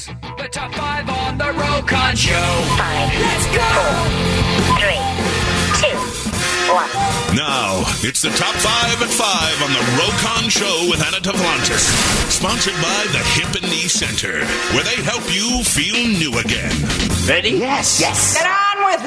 Atlantis. The top 5 on the Rokon Show. 5, Let's go! 4, 3, 2, 1. Now, it's the top 5 at 5 on the Rokon Show with Anna Tavlantis. Sponsored by the Hip and Knee Center, where they help you feel new again. Ready? Yes. Get on with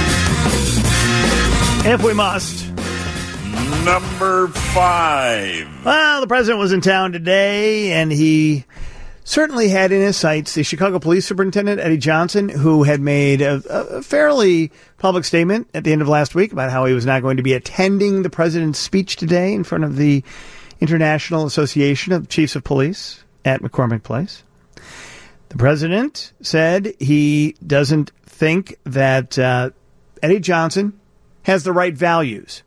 it! If we must. Number 5. Well, the president was in town today, and he certainly had in his sights the Chicago Police Superintendent, Eddie Johnson, who had made a fairly public statement at the end of last week about how he was not going to be attending the president's speech today in front of the International Association of Chiefs of Police at McCormick Place. The president said he doesn't think that Eddie Johnson has the right values.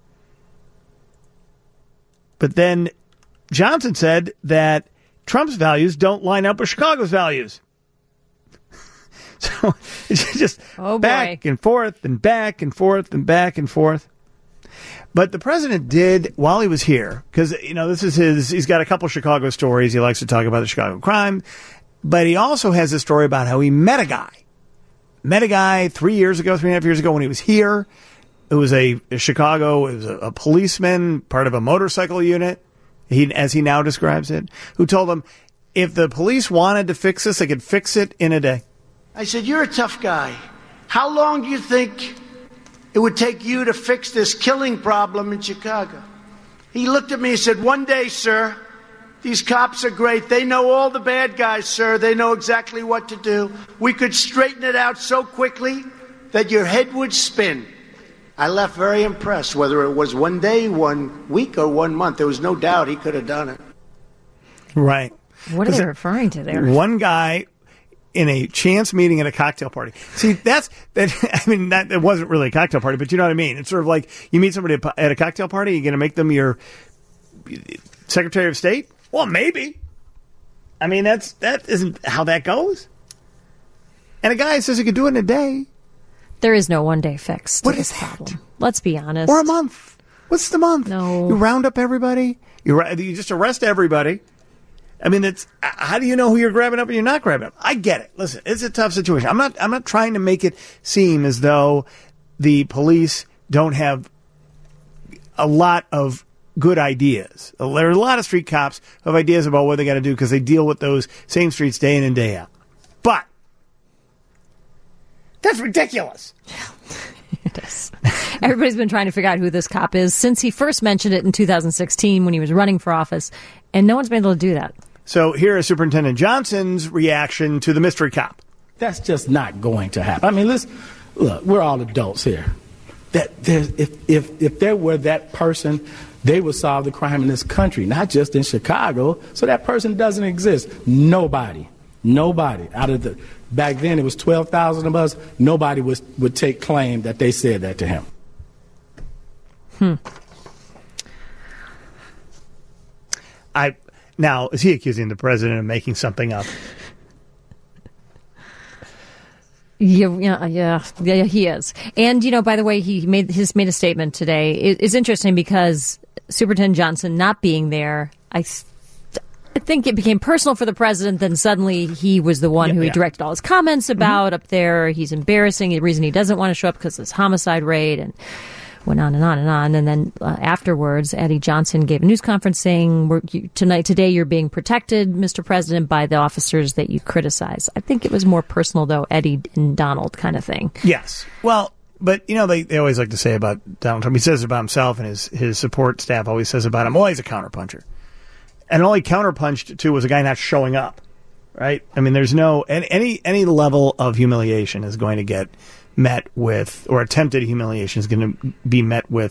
But then Johnson said that Trump's values don't line up with Chicago's values. So it's just back and forth and back and forth and back and forth. But the president did, while he was here, because, you know, this is he's got a couple Chicago stories. He likes to talk about the Chicago crime. But he also has a story about how he met a guy 3 years ago, 3.5 years ago when he was here. It was a policeman, part of a motorcycle unit, as he now describes it, who told him if the police wanted to fix this, they could fix it in a day. I said, you're a tough guy. How long do you think it would take you to fix this killing problem in Chicago? He looked at me and said, 1 day, sir. These cops are great. They know all the bad guys, sir. They know exactly what to do. We could straighten it out so quickly that your head would spin. I left very impressed, whether it was 1 day, 1 week, or 1 month. There was no doubt he could have done it. Right. What are they referring to there? One guy in a chance meeting at a cocktail party. See, that wasn't really a cocktail party, but you know what I mean? It's sort of like you meet somebody at a cocktail party, you're going to make them your Secretary of State? Well, maybe. I mean, that isn't how that goes. And a guy says he could do it in a day. There is no one-day fix to What this is problem. that? Let's be honest. Or a month. What's the month? No. You round up everybody. You just arrest everybody. I mean, how do you know who you're grabbing up and you're not grabbing up? I get it. Listen, it's a tough situation. I'm not trying to make it seem as though the police don't have a lot of good ideas. There are a lot of street cops who have ideas about what they got to do because they deal with those same streets day in and day out. But that's ridiculous. It is. Everybody's been trying to figure out who this cop is since he first mentioned it in 2016 when he was running for office, and no one's been able to do that. So here is Superintendent Johnson's reaction to the mystery cop. That's just not going to happen. I mean, look, we're all adults here. If there were that person, they would solve the crime in this country, not just in Chicago. So that person doesn't exist. Nobody out of the. Back then, it was 12,000 of us. Nobody would take claim that they said that to him. Now, is he accusing the president of making something up? Yeah, he is. And, you know, by the way, he made a statement today. It's interesting because Superintendent Johnson not being there, I think it became personal for the president. Then suddenly he was the one who he directed all his comments about up there. He's embarrassing. The reason he doesn't want to show up because of this homicide rate, and went on and on and on. And then afterwards, Eddie Johnson gave a news conference saying, today you're being protected, Mr. President, by the officers that you criticize. I think it was more personal, though, Eddie and Donald kind of thing. Yes. Well, but, you know, they always like to say about Donald Trump, he says about himself, and his support staff always says about him, well, he's a counterpuncher. And all he counterpunched to was a guy not showing up, right? I mean, there's no any level of humiliation is going to get met with, or attempted humiliation is going to be met with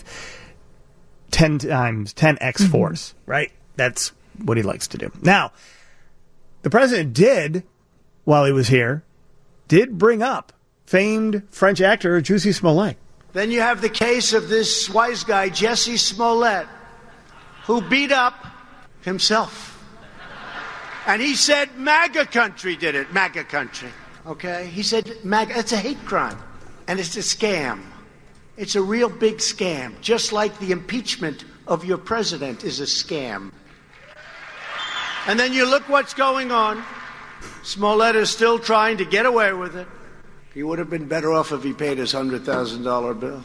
10x force, right? That's what he likes to do. Now, the president did, while he was here, bring up famed French actor Jussie Smollett. Then you have the case of this wise guy, Jussie Smollett, who beat up himself. And he said MAGA country did it. MAGA country. Okay? He said MAGA. It's a hate crime. And it's a scam. It's a real big scam. Just like the impeachment of your president is a scam. And then you look what's going on. Smollett is still trying to get away with it. He would have been better off if he paid his $100,000 bill.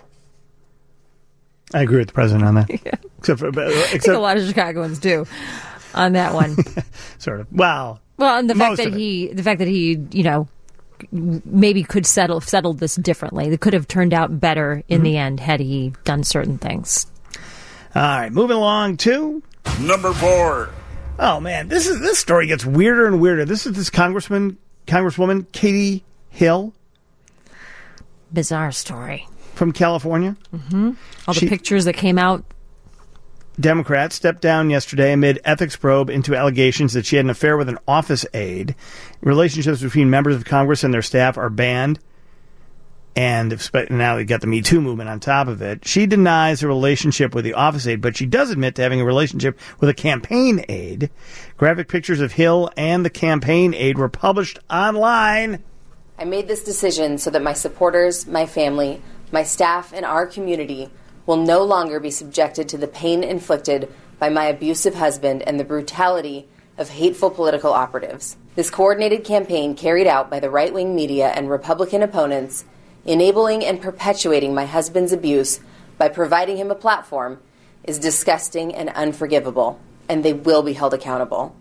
I agree with the president on that. Yeah. Except I think a lot of Chicagoans do on that one. Sort of. Well, and the fact that he, maybe could settle this differently. It could have turned out better in the end had he done certain things. All right, moving along to Number 4. Oh man, this story gets weirder and weirder. This is this Congresswoman Katie Hill. Bizarre story from California. Mm-hmm. All the pictures that came out. Democrat stepped down yesterday amid ethics probe into allegations that she had an affair with an office aide. Relationships between members of Congress and their staff are banned. And now we got the Me Too movement on top of it. She denies a relationship with the office aide, but she does admit to having a relationship with a campaign aide. Graphic pictures of Hill and the campaign aide were published online. I made this decision so that my supporters, my family, my staff, and our community will no longer be subjected to the pain inflicted by my abusive husband and the brutality of hateful political operatives. This coordinated campaign carried out by the right-wing media and Republican opponents, enabling and perpetuating my husband's abuse by providing him a platform, is disgusting and unforgivable, and they will be held accountable.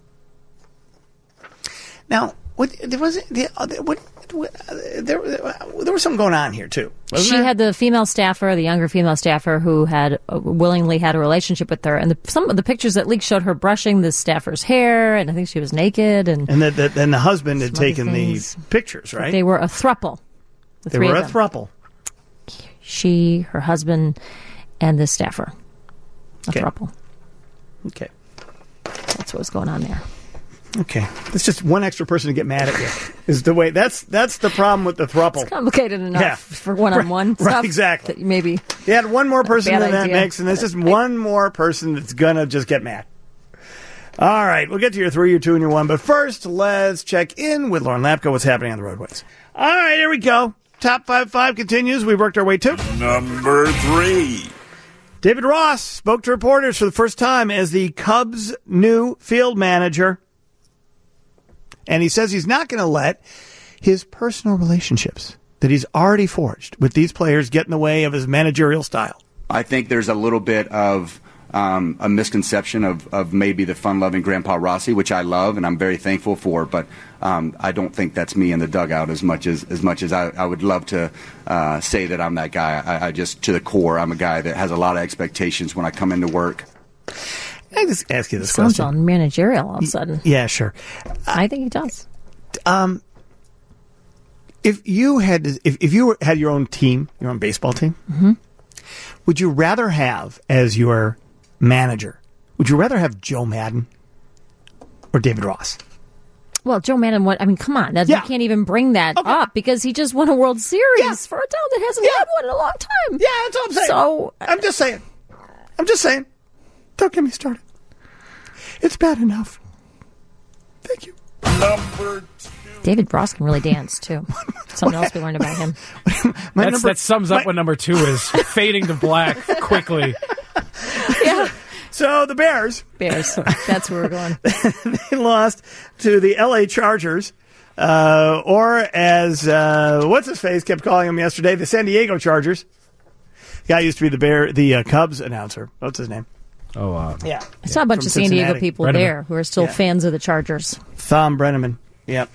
Now, there was something going on here too. She had the female staffer, the younger female staffer, who had willingly had a relationship with her, and some of the pictures that leaked showed her brushing the staffer's hair, and I think she was naked, and then the husband had taken these pictures, right? They were a thruple. They were a thruple. She, her husband, and the staffer. A thruple. Okay. That's what was going on there. Okay. It's just one extra person to get mad at you. Is the way that's the problem with the thruple. It's complicated enough for one-on-one stuff. Right, exactly. That maybe you add one more person in that mix, and there's just one more person that's gonna just get mad. All right, we'll get to your 3, your 2, and your 1, but first, let's check in with Lauren Lapko. What's happening on the roadways? All right, here we go. Top 5 continues. We worked our way to Number 3. David Ross spoke to reporters for the first time as the Cubs' new field manager. And he says he's not going to let his personal relationships that he's already forged with these players get in the way of his managerial style. I think there's a little bit of a misconception of maybe the fun-loving Grandpa Rossi, which I love and I'm very thankful for, but I don't think that's me in the dugout as much as I would love to say that I'm that guy. I just, to the core, I'm a guy that has a lot of expectations when I come into work. I just ask you this question. Sounds all managerial all of a sudden. Yeah, sure. I think he does. If you had your own team, your own baseball team, would you rather have as your manager? Would you rather have Joe Madden or David Ross? Well, Joe Madden, come on. You can't even bring that up because he just won a World Series for a town that hasn't had one in a long time. Yeah, that's what I'm saying. So, I'm just saying. Don't get me started. It's bad enough. Thank you. Number 2. David Ross can really dance, too. Something else we learned about him. That sums up what number 2 is. Fading to black quickly. Yeah. So the Bears. That's where we're going. They lost to the L.A. Chargers, or as what's-his-face kept calling them yesterday, the San Diego Chargers. The guy used to be the Cubs announcer. What's his name? Oh, wow. Yeah. I saw a bunch of San Diego people there who are still fans of the Chargers. Thom Brennaman. Yep.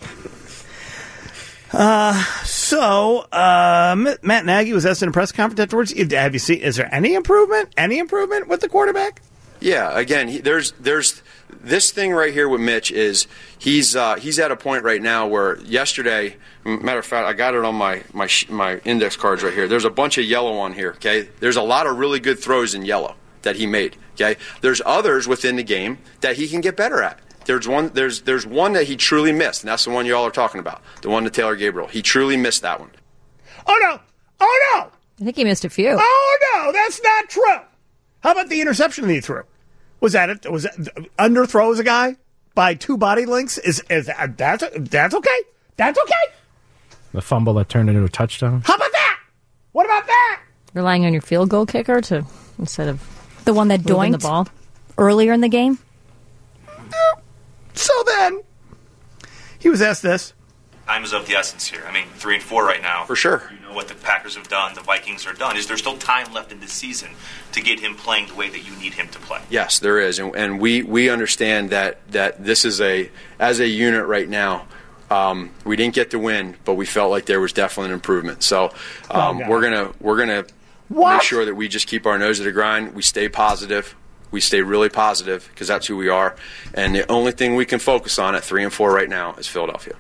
Matt Nagy was asked in a press conference afterwards. Have you seen? Is there any improvement? Any improvement with the quarterback? Yeah. Again, there's this thing right here with Mitch is he's at a point right now where yesterday, matter of fact, I got it on my index cards right here. There's a bunch of yellow on here. Okay. There's a lot of really good throws in yellow that he made. Okay. There's others within the game that he can get better at. There's one that he truly missed, and that's the one you all are talking about, the one to Taylor Gabriel. He truly missed that one. Oh, no. I think he missed a few. Oh, no, that's not true. How about the interception that he threw? Was that it? Was that underthrows a guy by 2 body lengths? That's okay. That's okay. The fumble that turned into a touchdown. How about that? What about that? Relying on your field goal kicker instead of the one that doinked the ball earlier in the game. So then, He was asked this. Time is of the essence here. I mean, 3-4 right now. For sure. You know what the Packers have done, the Vikings are done. Is there still time left in this season to get him playing the way that you need him to play? Yes, there is. And we understand that this is as a unit right now, we didn't get the win, but we felt like there was definitely an improvement. So we're gonna make sure that we just keep our nose to the grind. We stay positive. We stay really positive because that's who we are. And the only thing we can focus on at 3-4 right now is Philadelphia.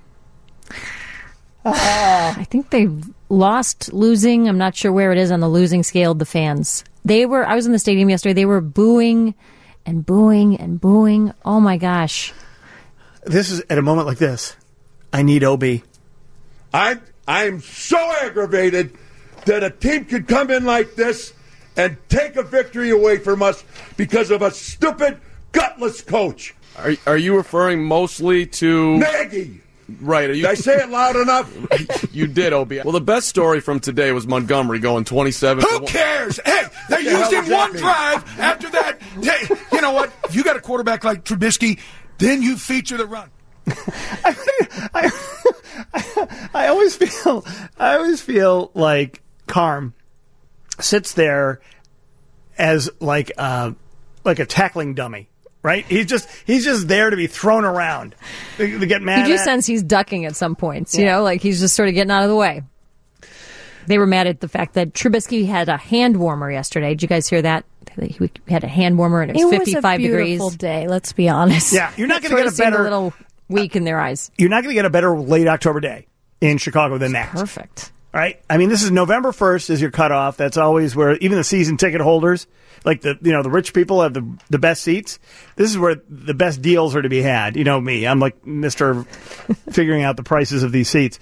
I think they losing. I'm not sure where it is on the losing scale. The fans. I was in the stadium yesterday. They were booing and booing and booing. Oh my gosh! This is at a moment like this. I need OB. I'm so aggravated that a team could come in like this and take a victory away from us because of a stupid, gutless coach. Are you referring mostly to Nagy? Right. Did I say it loud enough? You did, OB. Well, the best story from today was Montgomery going 27. Who cares? Hey, they used him one drive. After that, you know what? If you got a quarterback like Trubisky, then you feature the run. I always feel like Carm sits there as like a tackling dummy. Right? He's just there to be thrown around. To get mad at. You do sense he's ducking at some points, you know, like he's just sort of getting out of the way. They were mad at the fact that Trubisky had a hand warmer yesterday. Did you guys hear that? He had a hand warmer and it was 55 degrees. It was a beautiful day, let's be honest. Yeah, you're not going to get a better... a little weak in their eyes. You're not going to get a better late October day in Chicago than that. Perfect. Right? I mean, this is November 1st is your cutoff. That's always where even the season ticket holders, like the rich people have the best seats. This is where the best deals are to be had. You know me. I'm like Mr. figuring out the prices of these seats.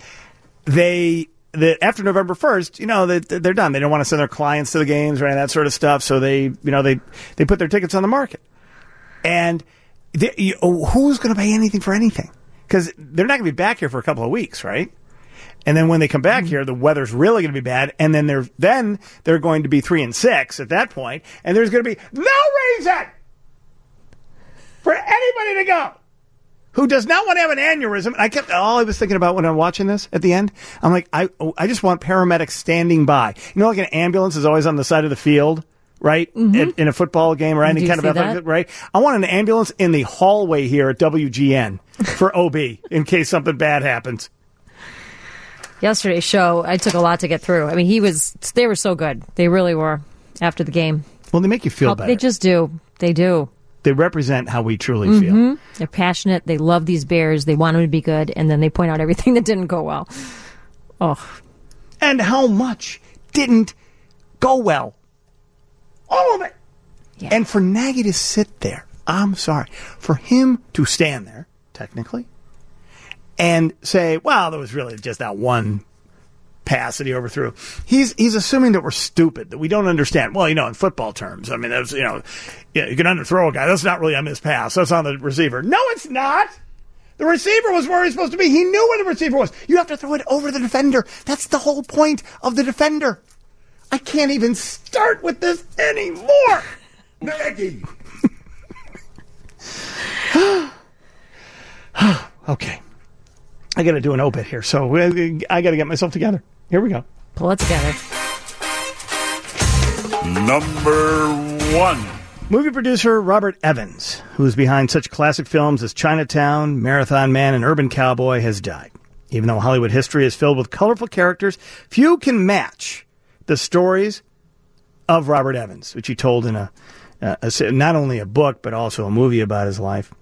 After November 1st, they're done. They don't want to send their clients to the games or any of that sort of stuff. So they put their tickets on the market. And who's going to pay anything for anything? Because they're not going to be back here for a couple of weeks, right? And then when they come back here, the weather's really going to be bad. And then they're going to be 3-6 at that point, and there's going to be no reason for anybody to go who does not want to have an aneurysm. All I was thinking about when I'm watching this at the end, I'm like, I just want paramedics standing by. Like an ambulance is always on the side of the field, right? Mm-hmm. In a football game or any kind of athletic, right? I want an ambulance in the hallway here at WGN for OB in case something bad happens. Yesterday's show, I took a lot to get through. I mean, they were so good. They really were after the game. Well, they make you feel better. They just do. They do. They represent how we truly feel. They're passionate. They love these Bears. They want them to be good. And then they point out everything that didn't go well. Oh. And how much didn't go well. All of it. Yeah. And for Nagy to sit there, I'm sorry, for him to stand there, technically, and say, well, there was really just that one pass that he overthrew. He's assuming that we're stupid, that we don't understand. Well, in football terms, I mean, that's, you can underthrow a guy. That's not really a missed pass. That's on the receiver. No, it's not. The receiver was where he's supposed to be. He knew where the receiver was. You have to throw it over the defender. That's the whole point of the defender. I can't even start with this anymore. Nagy. Okay. I got to do an obit here, so I got to get myself together. Here we go. Pull it together. Number 1. Movie producer Robert Evans, who is behind such classic films as Chinatown, Marathon Man, and Urban Cowboy, has died. Even though Hollywood history is filled with colorful characters, few can match the stories of Robert Evans, which he told in not only a book, but also a movie about his life.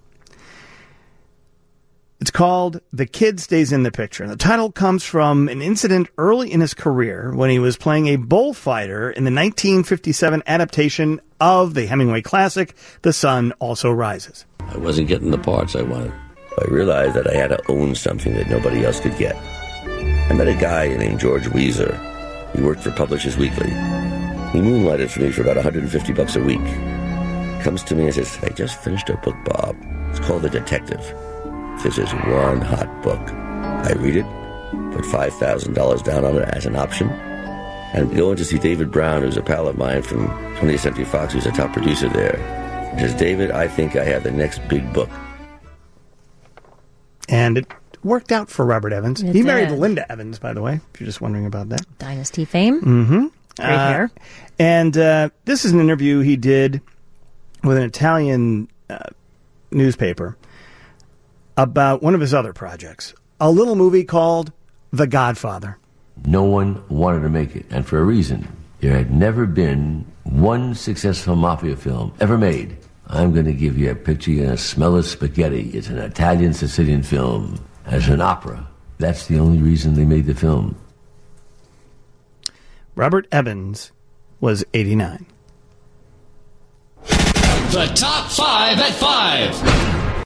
It's called The Kid Stays in the Picture. The title comes from an incident early in his career when he was playing a bullfighter in the 1957 adaptation of the Hemingway classic, The Sun Also Rises. I wasn't getting the parts I wanted. I realized that I had to own something that nobody else could get. I met a guy named George Weiser. He worked for Publishers Weekly. He moonlighted for me for about $150 a week. He comes to me and says, I just finished a book, Bob. It's called The Detective. This is one hot book. I read it, put $5,000 down on it as an option, and go in to see David Brown, who's a pal of mine from 20th Century Fox, who's a top producer there. He says, David, I think I have the next big book. And it worked out for Robert Evans. It He married did. Linda Evans, by the way, if you're just wondering about that. Dynasty fame. Mm-hmm. Great hair. And this is an interview he did with an Italian newspaper about one of his other projects, a little movie called The Godfather. No one wanted to make it, and for a reason. There had never been one successful mafia film ever made. I'm going to give you a picture, you're going to smell of spaghetti. It's an Italian-Sicilian film. As an opera. That's the only reason they made the film. Robert Evans was 89. The top 5 at 5.